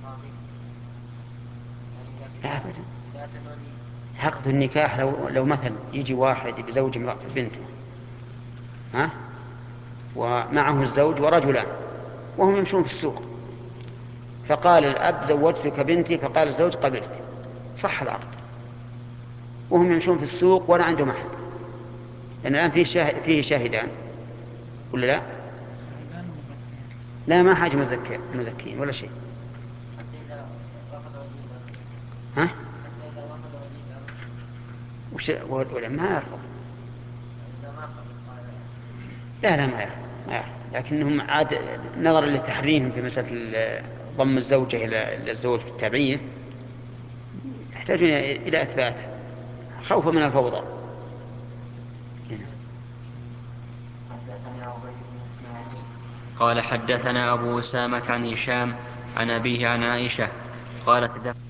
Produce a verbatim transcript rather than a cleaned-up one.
أبدا. عقد النكاح لو, لو مثلا يجي واحد بزوج بنته، ها، ومعه الزوج ورجلان وهم يمشون في السوق، فقال الأب زوجتك بنتي، فقال الزوج قبلت، صح العقد وهم يمشون في السوق ولا عندهم أحد، لأن الآن فيه, شاهد فيه شاهدان ولا لا؟ لا، ما حاجة مزكين ولا شيء. ها؟ وش ولا ما يرفض؟ لا لا ما يرفض، ما يرفض، لكنهم عاد نظرا لتحريمهم في مسألة ضم الزوجة إلى الزوج بالتابعية يحتاجون إلى إثبات خوفا من الفوضى. قال حدثنا أبو أسامة عن هشام عن أبيه عن عائشة قالت